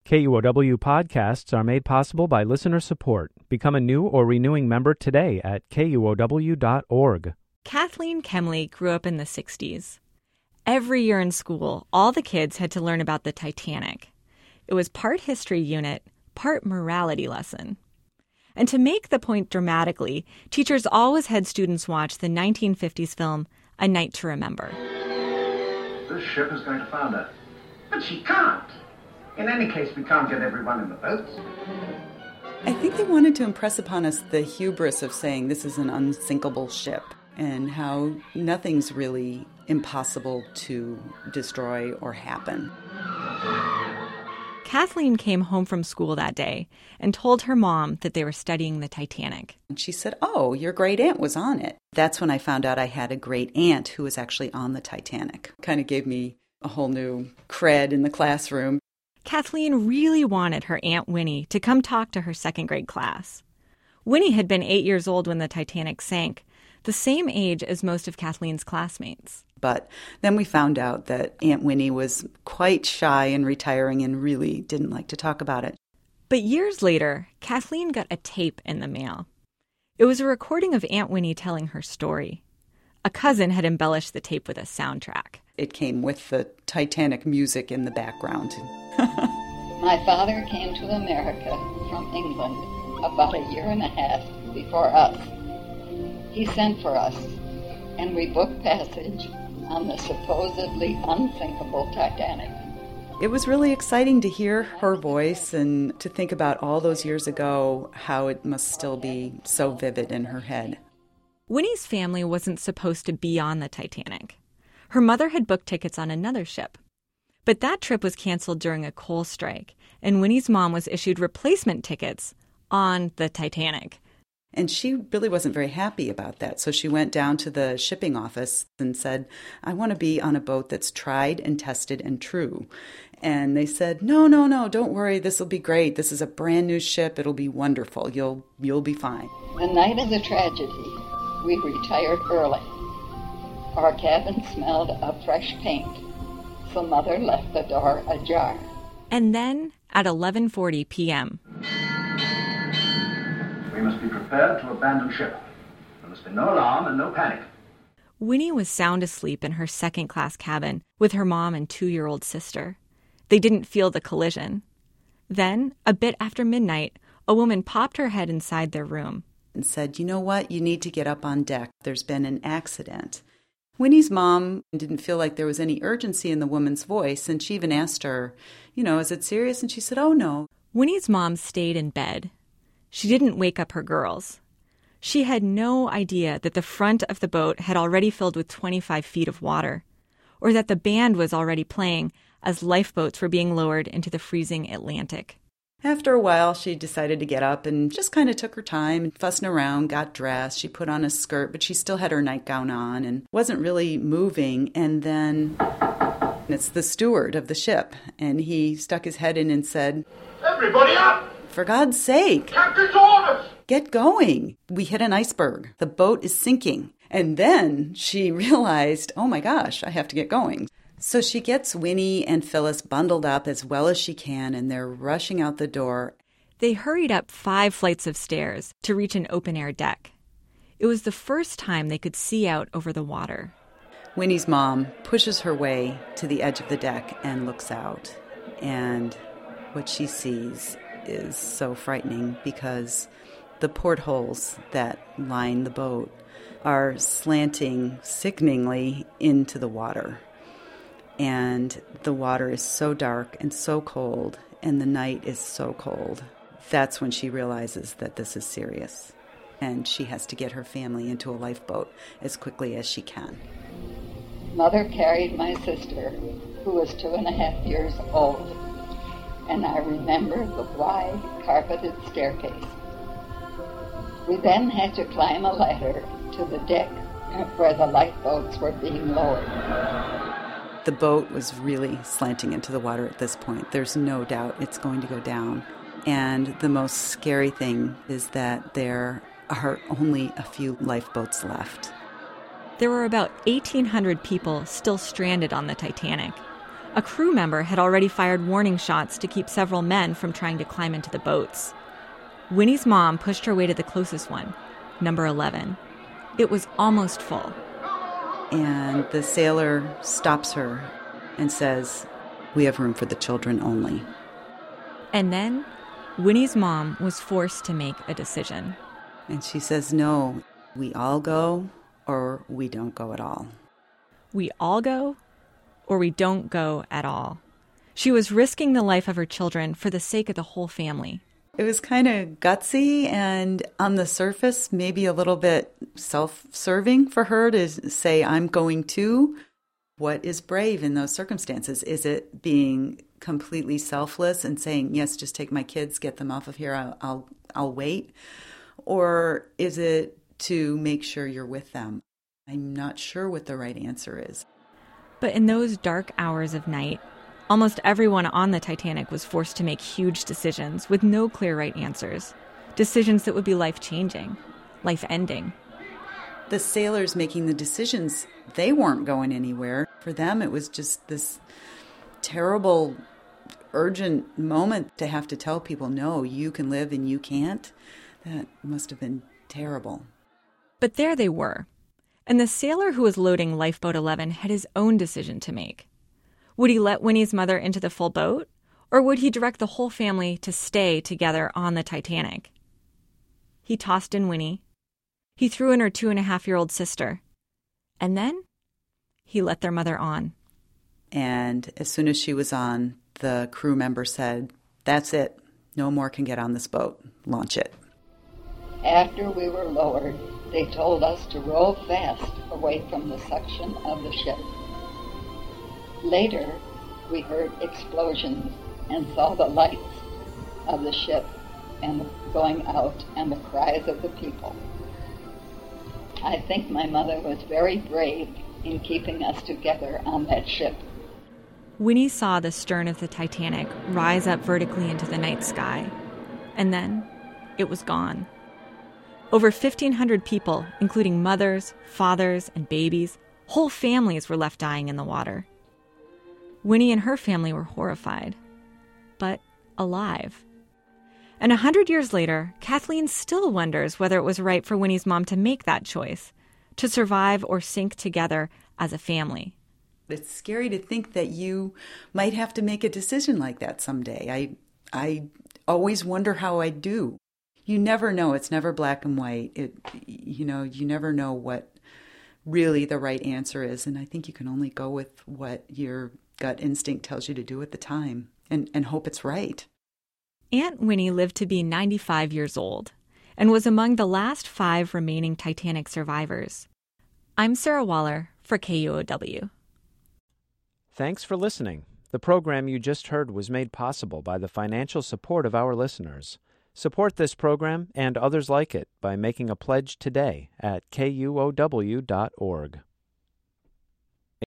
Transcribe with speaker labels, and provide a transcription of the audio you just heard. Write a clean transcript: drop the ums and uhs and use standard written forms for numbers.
Speaker 1: KUOW podcasts are made possible by listener support. Become a new or renewing member today at KUOW.org.
Speaker 2: Kathleen Kemley grew up in the 60s. Every year in school, all the kids had to learn about the Titanic. It was part history unit, part morality lesson. And to make the point dramatically, teachers always had students watch the 1950s film A Night to Remember.
Speaker 3: This ship is going to founder. But she can't. In any case, we can't get everyone in the boats.
Speaker 4: I think they wanted to impress upon us the hubris of saying this is an unsinkable ship and how nothing's really impossible to destroy or happen.
Speaker 2: Kathleen came home from school that day and told her mom that they were studying the Titanic.
Speaker 4: And she said, "Oh, your great aunt was on it." That's when I found out I had a great aunt who was actually on the Titanic. Kind of gave me a whole new cred in the classroom.
Speaker 2: Kathleen really wanted her Aunt Winnie to come talk to her second grade class. Winnie had been 8 years old when the Titanic sank, the same age as most of Kathleen's classmates.
Speaker 4: But then we found out that Aunt Winnie was quite shy and retiring and really didn't like to talk about it.
Speaker 2: But years later, Kathleen got a tape in the mail. It was a recording of Aunt Winnie telling her story. A cousin had embellished the tape with a soundtrack.
Speaker 4: It came with the Titanic music in the background.
Speaker 5: My father came to America from England about a year and a half before us. He sent for us, and we booked passage on the supposedly unsinkable Titanic.
Speaker 4: It was really exciting to hear her voice and to think about all those years ago, how it must still be so vivid in her head.
Speaker 2: Winnie's family wasn't supposed to be on the Titanic. Her mother had booked tickets on another ship. But that trip was canceled during a coal strike, and Winnie's mom was issued replacement tickets on the Titanic.
Speaker 4: And she really wasn't very happy about that. So she went down to the shipping office and said, "I want to be on a boat that's tried and tested and true." And they said, No, don't worry. This will be great. This is a brand new ship. It'll be wonderful. You'll be fine.
Speaker 5: The night of the tragedy, we retired early. Our cabin smelled of fresh paint, so Mother left the door ajar.
Speaker 2: And then, at 11:40 p.m.,
Speaker 3: We must be prepared to abandon ship. There must be no alarm and no panic.
Speaker 2: Winnie was sound asleep in her second-class cabin with her mom and 2-year-old sister. They didn't feel the collision. Then, a bit after midnight, a woman popped her head inside their room
Speaker 4: and said, "You know what? You need to get up on deck. There's been an accident." Winnie's mom didn't feel like there was any urgency in the woman's voice, and she even asked her, "Is it serious?" And she said, "Oh, no."
Speaker 2: Winnie's mom stayed in bed. She didn't wake up her girls. She had no idea that the front of the boat had already filled with 25 feet of water, or that the band was already playing as lifeboats were being lowered into the freezing Atlantic.
Speaker 4: After a while, she decided to get up and just kind of took her time, fussing around, got dressed. She put on a skirt, but she still had her nightgown on and wasn't really moving. And then it's the steward of the ship, and he stuck his head in and said,
Speaker 3: "Everybody up!
Speaker 4: For God's sake,
Speaker 3: Captain's orders!
Speaker 4: Get going. We hit an iceberg. The boat is sinking." And then she realized, oh my gosh, I have to get going. So she gets Winnie and Phyllis bundled up as well as she can, and they're rushing out the door.
Speaker 2: They hurried up 5 flights of stairs to reach an open-air deck. It was the first time they could see out over the water.
Speaker 4: Winnie's mom pushes her way to the edge of the deck and looks out. And what she sees is so frightening because the portholes that line the boat are slanting sickeningly into the water. And the water is so dark and so cold, and the night is so cold. That's when she realizes that this is serious, and she has to get her family into a lifeboat as quickly as she can.
Speaker 5: Mother carried my sister, who was 2.5 years old, and I remember the wide carpeted staircase. We then had to climb a ladder to the deck where the lifeboats were being lowered.
Speaker 4: The boat was really slanting into the water at this point. There's no doubt it's going to go down. And the most scary thing is that there are only a few lifeboats left.
Speaker 2: There were about 1,800 people still stranded on the Titanic. A crew member had already fired warning shots to keep several men from trying to climb into the boats. Winnie's mom pushed her way to the closest one, number 11. It was almost full.
Speaker 4: And the sailor stops her and says, "We have room for the children only."
Speaker 2: And then Winnie's mom was forced to make a decision.
Speaker 4: And she says, "No, we all go or we don't go at all."
Speaker 2: We all go or we don't go at all. She was risking the life of her children for the sake of the whole family.
Speaker 4: It was kind of gutsy and on the surface, maybe a little bit self-serving for her to say, "I'm going to." What is brave in those circumstances? Is it being completely selfless and saying, "Yes, just take my kids, get them off of here, I'll wait"? Or is it to make sure you're with them? I'm not sure what the right answer is.
Speaker 2: But in those dark hours of night, almost everyone on the Titanic was forced to make huge decisions with no clear right answers. Decisions that would be life-changing, life-ending.
Speaker 4: The sailors making the decisions, they weren't going anywhere. For them, it was just this terrible, urgent moment to have to tell people, "No, you can live and you can't." That must have been terrible.
Speaker 2: But there they were. And the sailor who was loading Lifeboat 11 had his own decision to make. Would he let Winnie's mother into the full boat? Or would he direct the whole family to stay together on the Titanic? He tossed in Winnie. He threw in her 2.5-year-old sister. And then he let their mother on.
Speaker 4: And as soon as she was on, the crew member said, "That's it. No more can get on this boat. Launch it."
Speaker 5: After we were lowered, they told us to row fast away from the suction of the ship. Later, we heard explosions and saw the lights of the ship and going out and the cries of the people. I think my mother was very brave in keeping us together on that ship.
Speaker 2: Winnie saw the stern of the Titanic rise up vertically into the night sky, and then it was gone. Over 1,500 people, including mothers, fathers, and babies, whole families were left dying in the water. Winnie and her family were horrified, but alive. And 100 years later, Kathleen still wonders whether it was right for Winnie's mom to make that choice, to survive or sink together as a family.
Speaker 4: It's scary to think that you might have to make a decision like that someday. I always wonder how I'd do. You never know. It's never black and white. You never know what really the right answer is. And I think you can only go with what your gut instinct tells you to do at the time and hope it's right.
Speaker 2: Aunt Winnie lived to be 95 years old and was among the last 5 remaining Titanic survivors. I'm Sarah Waller for KUOW.
Speaker 1: Thanks for listening. The program you just heard was made possible by the financial support of our listeners. Support this program and others like it by making a pledge today at KUOW.org.